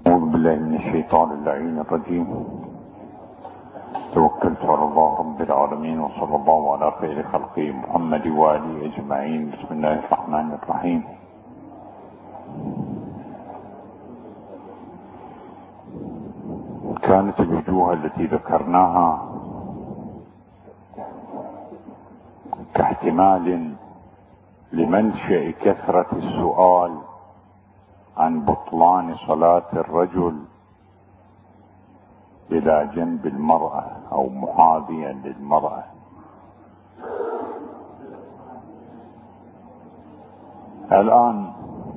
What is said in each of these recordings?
أعوذ بالله من الشيطان اللعين الرجيم. توكلت على الله رب العالمين، وصلى الله على خير خلقه محمد وآله أجمعين. بسم الله الرحمن الرحيم. كانت الوجوه التي ذكرناها كاحتمال لمنشأ كثرة السؤال عن بطلان صلاة الرجل إلى جنب المرأة أو محاذيا للمرأة. الآن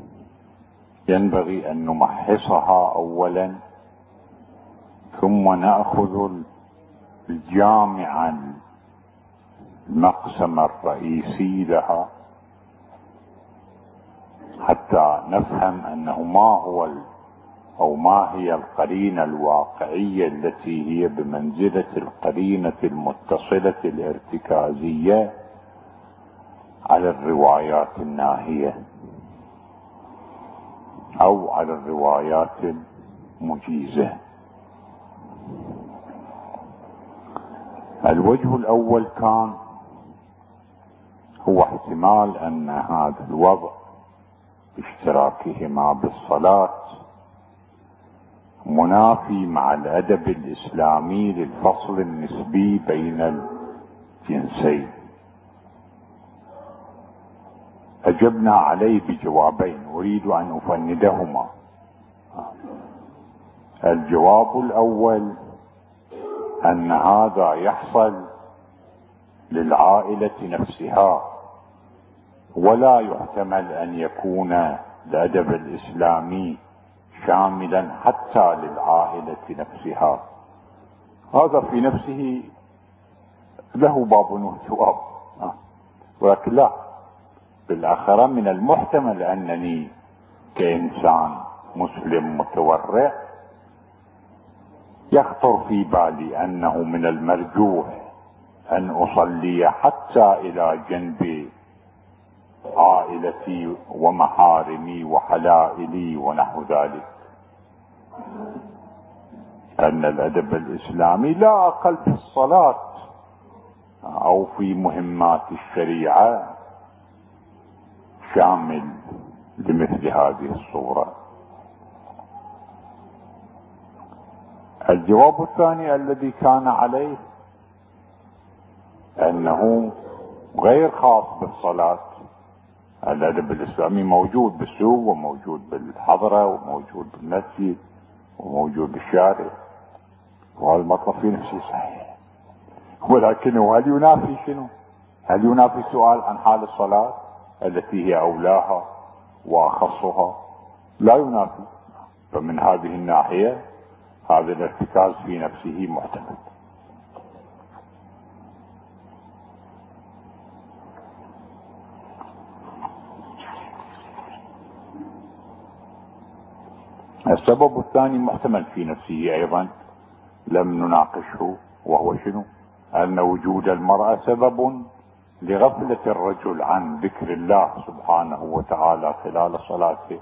ينبغي أن نمحصها أولا، ثم نأخذ الجامع المقسم الرئيسي لها حتى نفهم أنه ما هي القرينة الواقعية التي هي بمنزلة القرينة المتصلة الارتكازية على الروايات الناهية أو على الروايات المجيزة. الوجه الأول كان هو احتمال أن هذا الوضع اشتراكهما بالصلاة منافي مع الأدب الإسلامي للفصل النسبي بين الجنسين. أجبنا عليه بجوابين أريد أن أفندهما. الجواب الأول أن هذا يحصل للعائلة نفسها، ولا يحتمل أن يكون الأدب الإسلامي شاملا حتى للعائلة نفسها. هذا في نفسه له باب وجواب، ولكن لا، بالآخرة من المحتمل أنني كإنسان مسلم متورع يخطر في بالي أنه من المرجوح أن أصلي حتى إلى جنب عائلتي ومحارمي وحلائلي ونحو ذلك، أن الأدب الإسلامي لا أقل في الصلاة أو في مهمات الشريعة شامل لمثل هذه الصورة. الجواب الثاني الذي كان عليه أنه غير خاص بالصلاة. الأدب الإسلامي موجود بالسوق وموجود بالحضرة وموجود بالمسجد وموجود بالشارع، وهذا المطلب في نفسه صحيح، ولكنه هل ينافي شنو؟ هل ينافي السؤال عن حال الصلاة التي هي أولاها وأخصها؟ لا ينافي. فمن هذه الناحية هذا الارتكاز في نفسه محتمل. السبب الثاني محتمل في نفسه أيضا لم نناقشه، وهو شنو؟ أن وجود المرأة سبب لغفلة الرجل عن ذكر الله سبحانه وتعالى خلال صلاته،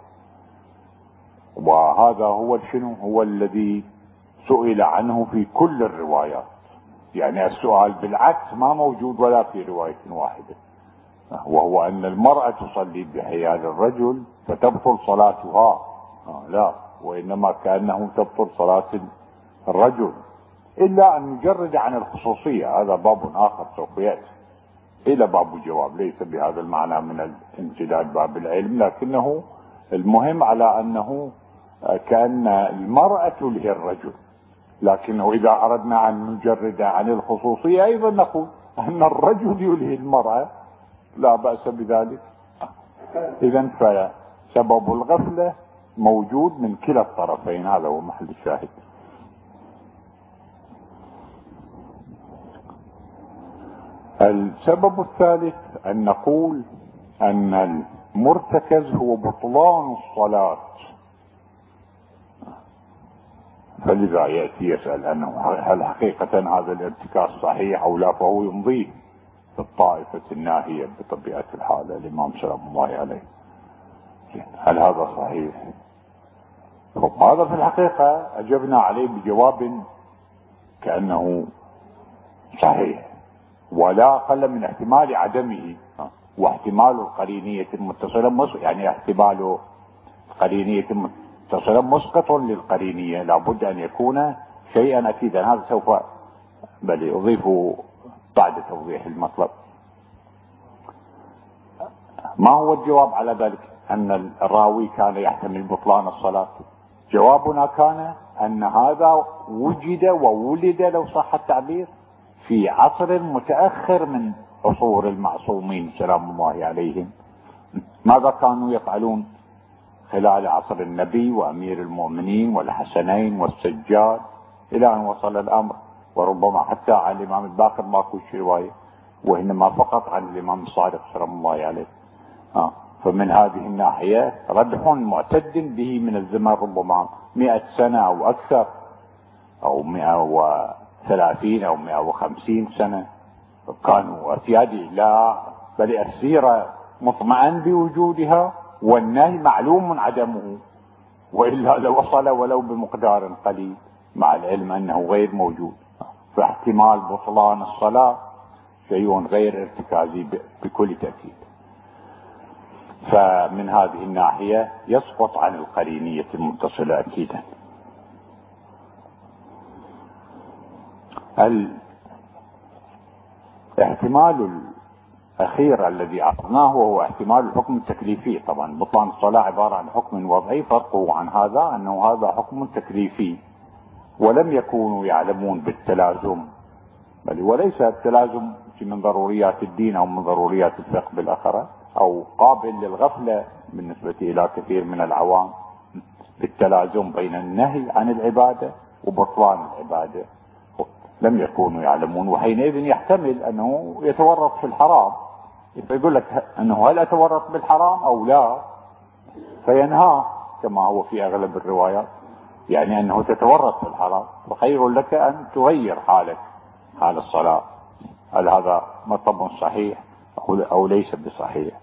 وهذا هو شنو؟ هو الذي سئل عنه في كل الروايات. يعني السؤال بالعكس ما موجود ولا في رواية واحدة، وهو أن المرأة تصلي بحيال الرجل فتبطل صلاتها. لا، وإنما كأنه تبطل صلاة الرجل، إلا أن يجرد عن الخصوصية. هذا باب آخر سوف يأتي إلى باب الجواب، ليس بهذا المعنى من الامتداد باب العلم، لكنه المهم على أنه كأن المرأة تلهي الرجل، لكنه إذا أردنا أن نجرد عن الخصوصية أيضا نقول أن الرجل يلهي المرأة، لا بأس بذلك. إذن فسبب الغفلة موجود من كلا الطرفين، هذا هو محل الشاهد. السبب الثالث أن نقول أن المرتكز هو بطلان الصلاة، فلذا يأتي يسأل أنه هل حقيقة هذا الارتكاز صحيح أو لا، فهو يمضيه في الطائفة الناهية بطبيعة الحال الإمام سلام الله عليه. هل هذا صحيح؟ هذا في الحقيقة أجبنا عليه بجواب كأنه صحيح ولا أقل من احتمال عدمه. واحتمال القرينية المتصلة يعني احتمال القرينية المتصلة مسقط للقرينية، لابد أن يكون شيئا أكيدا. هذا سوف بل أضيفه بعد توضيح المطلب. ما هو الجواب على ذلك؟ أن الراوي كان يحتمل بطلان الصلاة. جوابنا كان أن هذا وجد وولد لو صح التعبير في عصر متأخر من عصور المعصومين سلام الله عليهم. ماذا كانوا يفعلون خلال عصر النبي وأمير المؤمنين والحسنين والسجاد إلى أن وصل الأمر؟ وربما حتى عن الإمام الباقر ماكو رواية، وإنما فقط عن الإمام الصادق سلام الله عليه. فمن هذه الناحية ردح معتد به من الزمن، ربما 100 سنة أو أكثر، أو 130 أو 150 سنة كانوا أسيادي، لا بل السيرة مطمئن بوجودها والنهي معلوم عدمه، وإلا لوصل ولو بمقدار قليل، مع العلم أنه غير موجود. فاحتمال بطلان الصلاة شيء غير ارتكازي بكل تأكيد. فمن هذه الناحية يسقط عن القرينية المتصلة أكيدا. الاحتمال الأخير الذي عرضناه هو احتمال الحكم التكليفي. طبعا بطلان الصلاة عبارة عن حكم وضعي، فرقه عن هذا أنه هذا حكم تكليفي، ولم يكونوا يعلمون بالتلازم، بل وليس التلازم من ضروريات الدين أو من ضروريات الفقه بالأخرى، أو قابل للغفلة بالنسبة إلى كثير من العوام، بالتلازم بين النهي عن العبادة وبطلان العبادة. لم يكونوا يعلمون، وحينئذ يحتمل أنه يتورط في الحرام، فيقول لك أنه هل أتورط بالحرام أو لا، فينهاه كما هو في أغلب الروايات، يعني أنه تتورط في الحرام، فخير لك أن تغير حالك حال الصلاة. هل هذا مطلب صحيح أو ليس بصحيح؟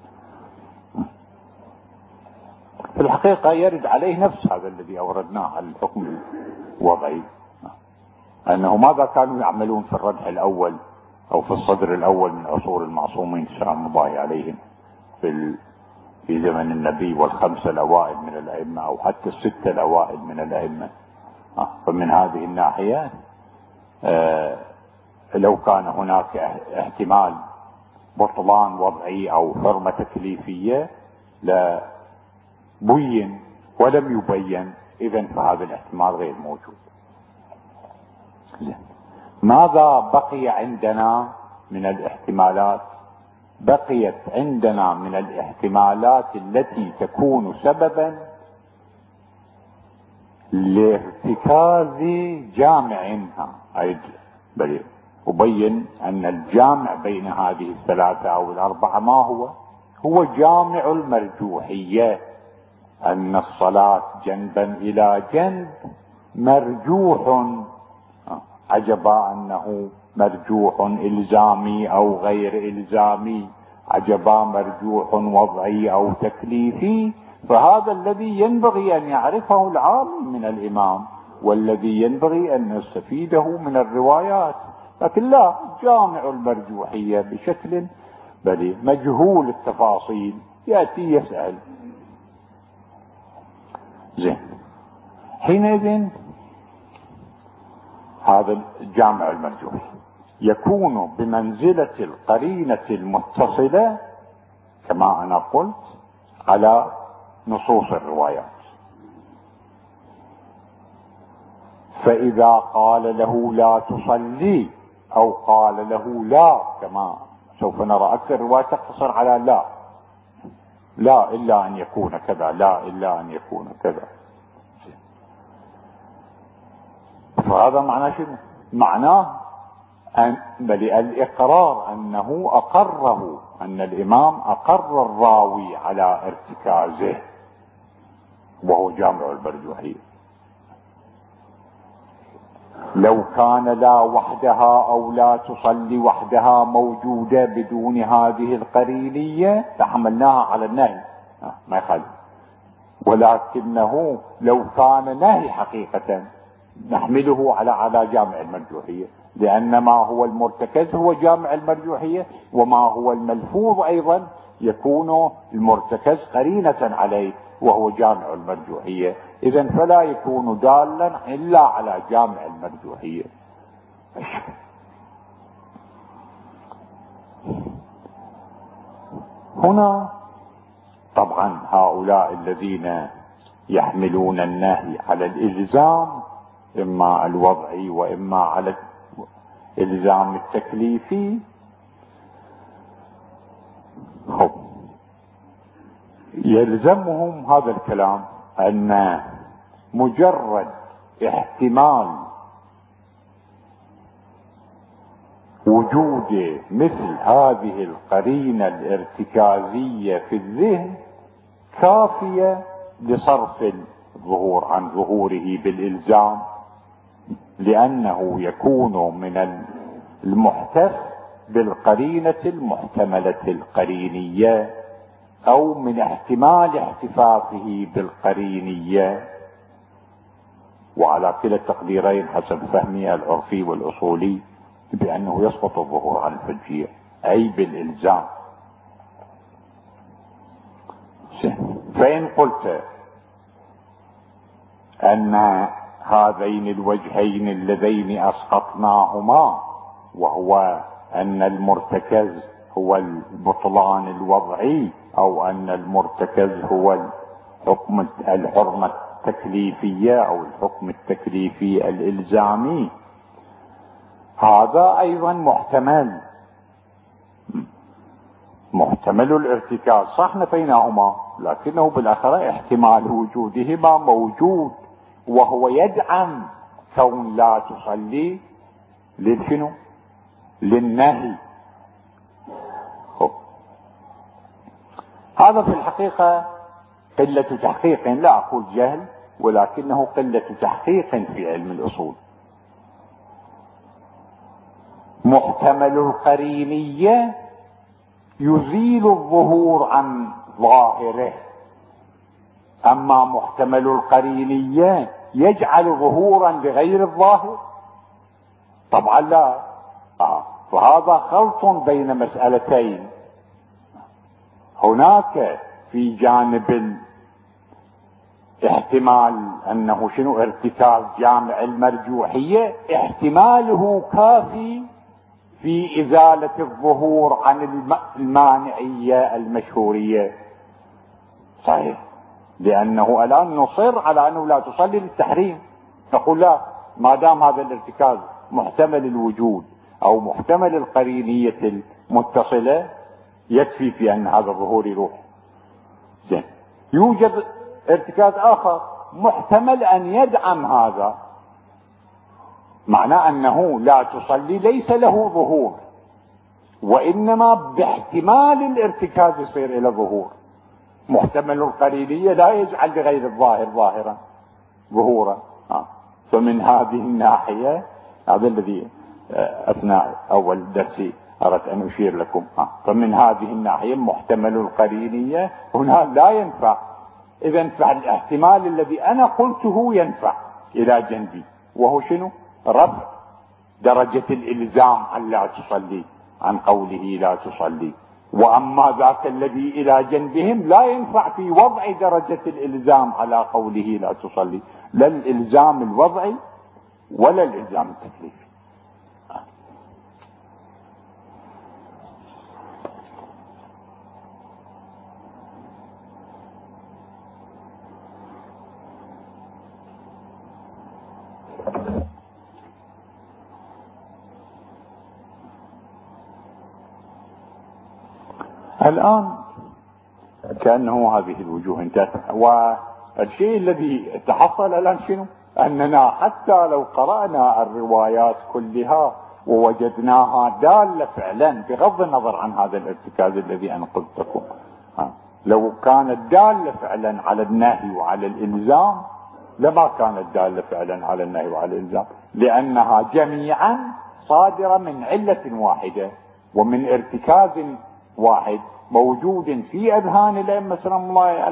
في الحقيقة يرد عليه نفس هذا الذي أوردناه على الحكم الوضعي، أنه ماذا كانوا يعملون في الردح الأول أو في الصدر الأول من عصور المعصومين سلام الله عليهم في زمن النبي والخمسة الأوائل من الأئمة، أو حتى الستة الأوائل من الأئمة. فمن هذه الناحية لو كان هناك احتمال بطلان وضعي أو حرمة تكليفية لبين، ولم يبين، إذن فهذا الاحتمال غير موجود. ماذا بقي عندنا من الاحتمالات؟ بقيت عندنا من الاحتمالات التي تكون سببا لارتكاز جامعها، بل أبين أن الجامع بين هذه الثلاثة أو الأربعة ما هو جامع المرجوحية، أن الصلاة جنبا إلى جنب مرجوح. عجبا أنه مرجوح إلزامي أو غير إلزامي، عجبا مرجوح وضعي أو تكليفي. فهذا الذي ينبغي أن يعرفه العالم من الإمام، والذي ينبغي أن نستفيده من الروايات. لكن لا، جامع المرجوحية بشكل بل مجهول التفاصيل، يأتي يسأل. زين، حينئذ هذا الجامع المرجوح يكون بمنزلة القرينة المتصلة كما أنا قلت على نصوص الروايات. فإذا قال له لا تصلي أو قال له لا، كما سوف نرى أكثر رواية تقتصر على لا إلا أن يكون كذا، لا إلا أن يكون كذا. فهذا معناه شنو؟ معناه بل الإقرار أنه أقره، أن الإمام أقر الراوي على ارتكازه، وهو جامع المرجوحية. لو كان لا وحدها أو لا تصلي وحدها موجودة بدون هذه القرينية لحملناها على النهي، ما يخالف. ولكنه لو كان نهي حقيقة نحمله على جامع المرجوحية، لأن ما هو المرتكز هو جامع المرجوحية، وما هو الملفوظ أيضا يكون المرتكز قرينة عليه وهو جامع المرجوحية. إذن فلا يكون دالا إلا على جامع المرجوحية. هنا طبعا هؤلاء الذين يحملون النهي على الإلزام، إما الوضعي وإما على الإلزام التكليفي، يلزمهم هذا الكلام أن مجرد احتمال وجود مثل هذه القرينة الارتكازية في الذهن كافية لصرف الظهور عن ظهوره بالإلزام، لأنه يكون من المحتف بالقرينة المحتملة القرينية، أو من احتمال احتفافه بالقرينية. وعلى كلا التقديرين حسب فهمي العرفي والأصولي بأنه يسقط الظهور عن الحجية أي بالإلزام. فإن قلت أن هذين الوجهين اللذين أسقطناهما، وهو أن المرتكز هو البطلان الوضعي، أو أن المرتكز هو الحرمة التكليفية أو الحكم التكليفي الإلزامي، هذا أيضا محتمل الارتكاز، صح نفيناهما، لكنه بالآخرة احتمال وجودهما موجود، وهو يدعم كون لا تصلي للشنو؟ للنهي. هذا في الحقيقة قلة تحقيق، لا أقول جهل، ولكنه قلة تحقيق في علم الأصول. محتمل القرينية يزيل الظهور عن ظاهره، أما محتمل القرينية يجعل ظهورا بغير الظاهر، طبعا لا. فهذا خلط بين مسألتين، هناك في جانب الاحتمال أنه شنو ارتكاز جامع المرجوحية، احتماله كافي في إزالة الظهور عن المانعية المشهورية، صحيح، لأنه الآن نصر على أنه لا تصلي للتحريم، نقول لا، ما دام هذا الارتكاز محتمل الوجود أو محتمل القرينية المتصلة يكفي في أن هذا الظهور يروح. زين، يوجد ارتكاز آخر محتمل أن يدعم هذا، معناه أنه لا تصلي ليس له ظهور، وإنما باحتمال الارتكاز يصير إلى ظهور. محتمل القرينية لا يجعل لغير الظاهر ظاهرا ظهورا. فمن هذه الناحية هذا الذي أثناء أول درسي أردت أن أشير لكم. فمن هذه الناحية محتمل القرينية هنا لا ينفع، إذن فالاحتمال الذي أنا قلته ينفع إلى جنبي، وهو شنو؟ رفع درجة الإلزام عن لا تصلي عن قوله لا تصلي. وأما ذاك الذي إلى جنبهم لا ينفع في وضع درجة الإلزام على قوله لا تصلي، لا الإلزام الوضعي ولا الإلزام التكليفي. الآن كأنه هذه الوجوه انتهت، والشيء الذي تحصل الآن شنو؟ أننا حتى لو قرأنا الروايات كلها ووجدناها دالة فعلا بغض النظر عن هذا الارتكاز الذي أنا قلت لكم، لو كانت دالة فعلا على النهي وعلى الإلزام لما كانت دالة فعلا على النهي وعلى الإلزام، لأنها جميعا صادرة من علة واحدة ومن ارتكاز واحد موجود في أذهان الأئمة سلام الله عليهم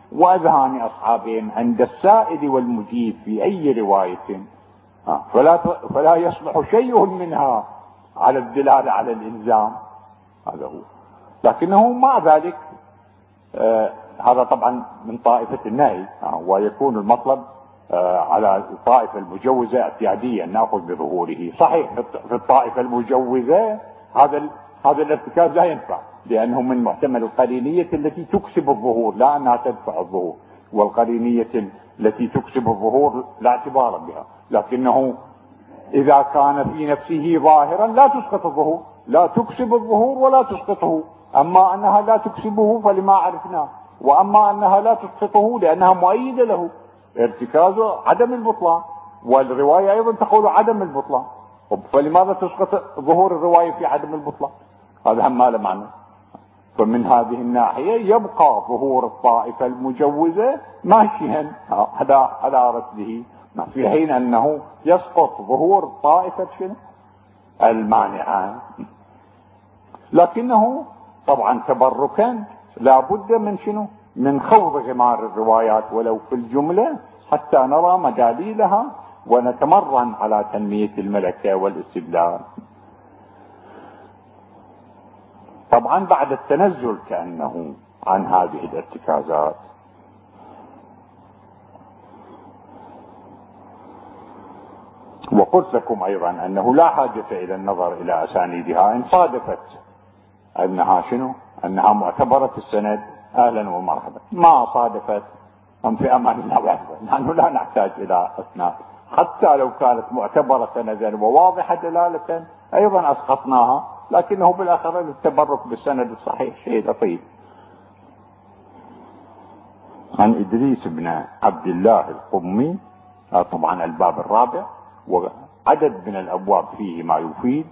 وأذهان أصحابهم عند السائل والمجيب في أي رواية، فلا يصلح شيء منها على الدلالة على الإلزام. هذا هو. لكنه مع ذلك هذا طبعا من طائفة النهي، ويكون المطلب على الطائفة المجوزة اعتياديا نأخذ بظهوره. صحيح في الطائفة المجوزة هذا الارتكاز لا ينفع، لأنه من محتمل القرينية التي تكسب الظهور لا أنها تدفع الظهور، والقرينية التي تكسب الظهور لا اعتبار بها. لكنه إذا كان في نفسه ظاهرا لا تسقط الظهور، لا تكسب الظهور ولا تسقطه. أما أنها لا تكسبه فلما عرفناه، وأما أنها لا تسقطه لأنها مؤيدة له، ارتكازه عدم البطلان، والرواية أيضا تقول عدم البطلان، فلماذا تسقط ظهور الرواية في عدم البطلان؟ هذا هم ما له معنى. فمن هذه الناحية يبقى ظهور الطائفة المجوزة ماشيا على رسله، في حين أنه يسقط ظهور طائفة المانعة. لكنه طبعا تبركا لا بد من من خوض غمار الروايات ولو في الجملة حتى نرى مداليلها ونتمرن على تنمية الملكة والاستدلال. طبعا بعد التنزل كأنه عن هذه الارتكازات، وقلت لكم ايضا انه لا حاجة الى النظر الى اسانيدها ان صادفت انها انها معتبرة السند اهلا ومرحبا، ما صادفت هم في امان الله وحده، نحن لا نحتاج الى اسناد، حتى لو كانت معتبرة سندا وواضحة دلالة ايضا اسقطناها، لكنه بالاخر التبرك بالسند الصحيح شيء لطيف. عن ادريس بن عبد الله القمي، طبعا الباب الرابع، وعدد من الابواب فيه ما يفيد،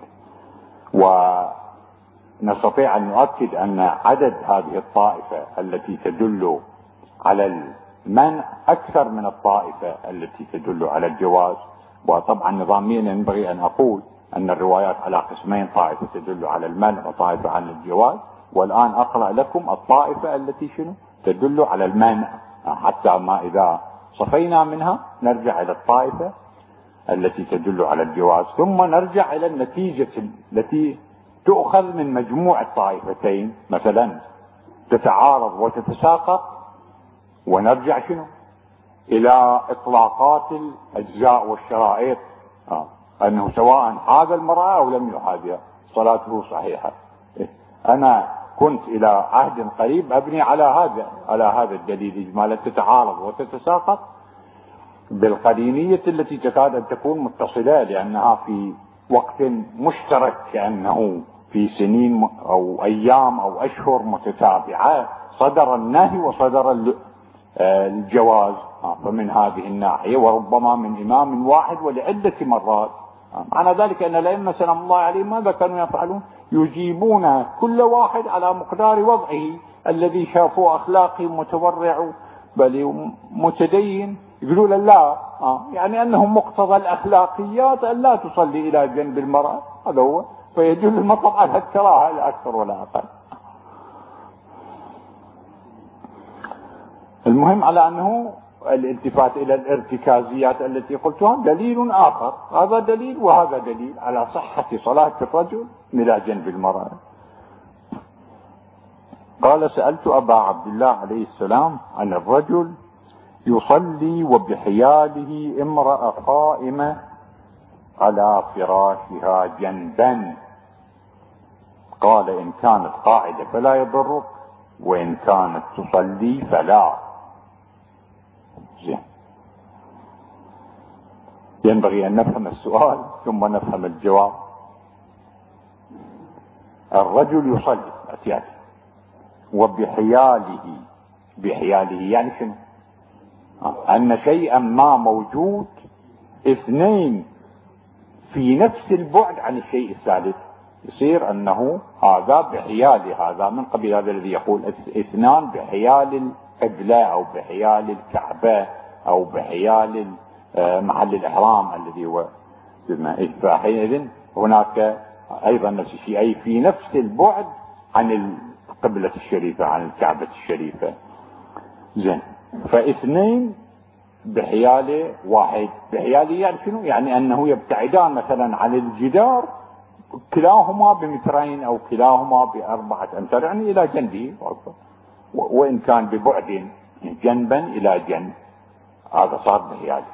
ونستطيع ان نؤكد ان عدد هذه الطائفة التي تدل على المنع اكثر من الطائفة التي تدل على الجواز. وطبعا نظاميا ينبغي ان اقول ان الروايات على قسمين، طائفة تدل على المنع وطائفة على الجواز، والان اقرأ لكم الطائفة التي تدل على المنع، حتى ما اذا صفينا منها نرجع الى الطائفة التي تدل على الجواز، ثم نرجع الى النتيجة التي تؤخذ من مجموع الطائفتين، مثلا تتعارض وتتساقط، ونرجع الى اطلاقات الاجزاء والشرائط، انه سواء حاز المرأة او لم يحاذها صلاته صحيحة. انا كنت الى عهد قريب ابني على هذا الدليل اجمالا، تتعارض وتتساقط بالقرينية التي تكاد ان تكون متصلة، لانها في وقت مشترك، كأنه في سنين او ايام او اشهر متتابعة صدر النهي وصدر الجواز. فمن هذه الناحية وربما من امام واحد ولعدة مرات، معنى ذلك ان الائمة سلام الله عليهم ماذا كانوا يفعلون؟ يجيبون كل واحد على مقدار وضعه الذي شافوه اخلاقي متورع بل متدين، يقولون لا، يعني انه مقتضى الاخلاقيات ان لا تصلي الى جنب المرأة، هذا هو، فيدل المطلب على الكراهة لا اكثر ولا اقل. المهم على انه الالتفات الى الارتكازيات التي قلتها دليل اخر، هذا دليل وهذا دليل على صحة صلاة الرجل الى جنب المرأة. قال: سألت ابا عبد الله عليه السلام عن الرجل يصلي وبحياله امرأة قائمة على فراشها جنبا، قال: ان كانت قاعدة فلا يضرك، وان كانت تصلي فلا. زين، ينبغي ان نفهم السؤال ثم نفهم الجواب. الرجل يصلي اتياتي وبحياله، بحياله يعني شنو؟ ان شيئا ما موجود اثنين في نفس البعد عن الشيء الثالث، يصير انه هذا بحيال هذا، من قبل هذا الذي يقول اثنان بحيال القبلة او بحيال الكعبة او بحيال محل الاحرام الذي هو، فحينئذ هناك ايضا نفس الشيء، اي في نفس البعد عن القبلة الشريفة، عن الكعبة الشريفة. زين. فاثنين بحيال واحد، بحيال يعني شنو؟ يعني انه يبتعدان مثلا عن الجدار كلاهما بمترين او كلاهما ب4 امتار، يعني الى جنبه، وان كان ببعد جنبا الى جنب، هذا صار بحياله.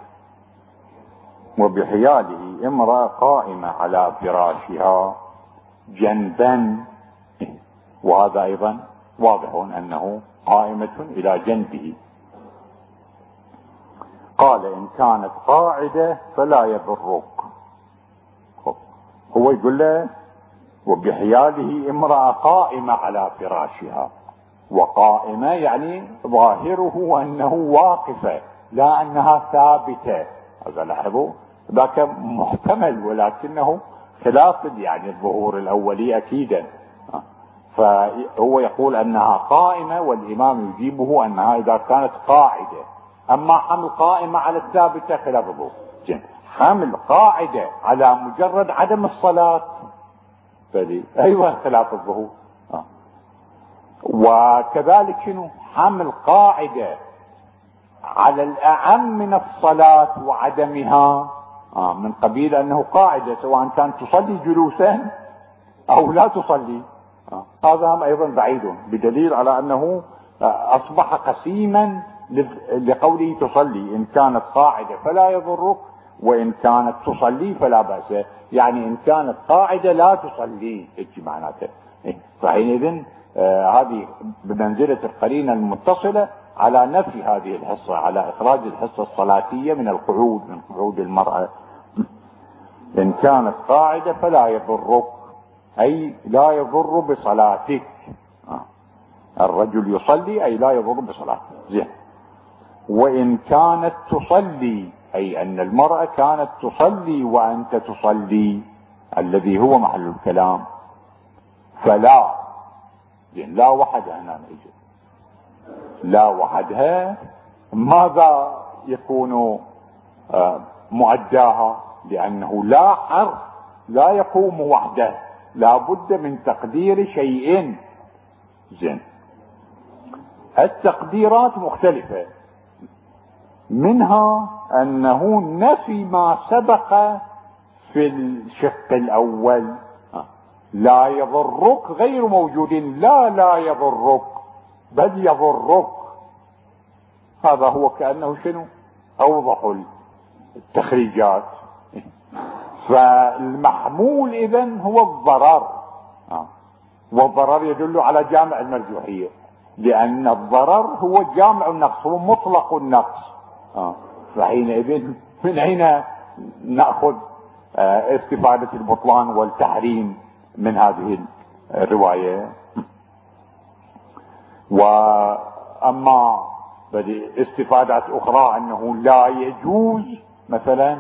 وبحياله امرأة قائمة على فراشها جنبا، وهذا ايضا واضح انه قائمة الى جنبه. قال ان كانت قاعدة فلا يضرك. هو يقول له وبحياله امرأة قائمة على فراشها، وقائمة يعني ظاهره انه واقفة لا انها ثابتة. هذا لاحظوا ذاك محتمل ولكنه خلاف يعني الظهور الاولي اكيدا. فهو يقول انها قائمة، والامام يجيبه انها اذا كانت قاعدة. اما حمل قائمة على الثابتة خلاف الظهور. حمل قاعدة على مجرد عدم الصلاة فلي ايوه خلاف الظهور. وكذلك شنو حمل قاعدة على الاعم من الصلاة وعدمها، من قبيل انه قاعدة سواء كانت تصلي جلوسا او لا تصلي، هذا هم ايضا بعيد، بدليل على انه اصبح قسيما لقوله تصلي. ان كانت قاعدة فلا يضرك، وان كانت تصلي فلا بأس. يعني ان كانت قاعدة لا تصلي ايش معناته. فحينئذ هذه بمنزلة القرينة المتصلة على نفي هذه الحصة، على اخراج الحصة الصلاتية من القعود، من قعود المرأة. ان كانت قاعدة فلا يضرك، اي لا يضر بصلاتك. الرجل يصلي اي لا يضر بصلاته. زين. وان كانت تصلي اي ان المرأة كانت تصلي وانت تصلي، الذي هو محل الكلام، فلا. زين. لا وحدها هنا نجد، لا وحدها ماذا يكون مؤداها؟ لانه لا حرف لا يقوم وحده، لا بد من تقدير شيء. زين. التقديرات مختلفة، منها انه نفي ما سبق في الشق الاول، لا يضرك غير موجود، لا يضرك بل يضرك. هذا هو كأنه شنو اوضح التخريجات. فالمحمول اذن هو الضرر، والضرر يدل على جامع المرجوحية، لان الضرر هو جامع النقص، هو مطلق النقص. فحينئذ من اين نأخذ استفادة البطلان والتحريم من هذه الرواية؟ واما استفادات اخرى انه لا يجوز مثلا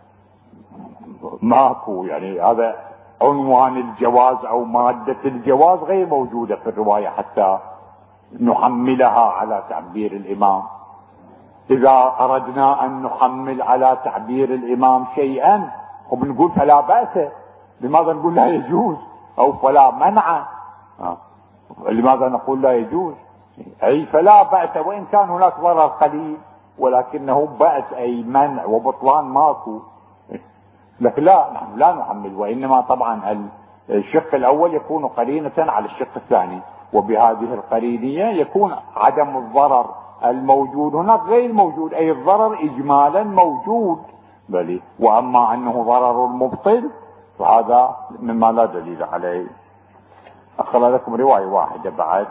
ماكو، يعني هذا عنوان الجواز او مادة الجواز غير موجودة في الرواية حتى نحملها على تعبير الامام. اذا اردنا ان نحمل على تعبير الامام شيئا وبنقول فلا بأس، لماذا نقول لا يجوز؟ او فلا منع، لماذا نقول لا يجوز؟ اي فلا بأس، وان كان هناك ضرر قليل ولكنه بأس اي منع وبطلان ماكو. لكن لا، نحن لا نحمل، وانما طبعا الشق الاول يكون قرينة على الشق الثاني، وبهذه القرينية يكون عدم الضرر الموجود هناك غير موجود، اي الضرر اجمالا موجود بل، واما انه ضرر مبطل فهذا مما لا دليل عليه. اقرأ لكم رواية واحدة بعد،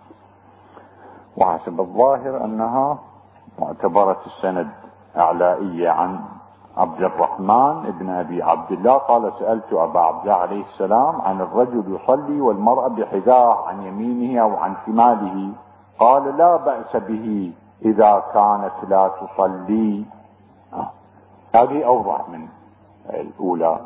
وحسب الظاهر انها معتبرة السند اعلائية، عن عبد الرحمن ابن ابي عبد الله قال سألت ابا عبد الله عليه السلام عن الرجل يصلي والمرأة بحذاه عن يمينه او عن شماله، قال لا بأس به اذا كانت لا تصلي. هذه اوضح من الاولى.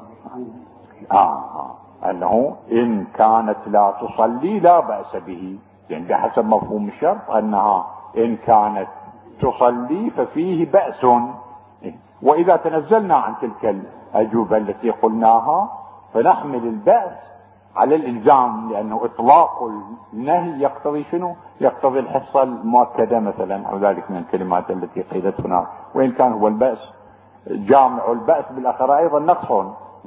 انه ان كانت لا تصلي لا بأس به، يعني بحسب مفهوم الشرط انها ان كانت تصلي ففيه بأس. واذا تنزلنا عن تلك الاجوبة التي قلناها فنحمل البأس على الإلزام، لأنه إطلاق النهي يقتضي شنو؟ يقتضي الحصة المؤكدة مثلا، أو ذلك من الكلمات التي قيلت هنا. وإن كان هو البأس جامع البأس بالآخرة أيضا نقص،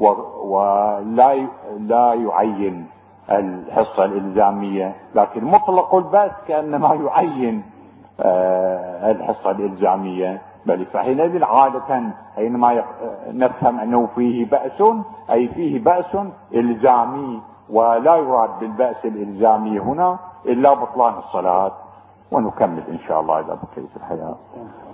ولا يعين الحصة الإلزامية، لكن مطلق البأس كأنما يعين الحصة الإلزامية. بل فحينئذ عادة حينما نفهم أنه فيه بأس أي فيه بأس إلزامي، ولا يراد بالبأس الإلزامي هنا إلا بطلان الصلاة. ونكمل إن شاء الله إذا بقيت الحياة.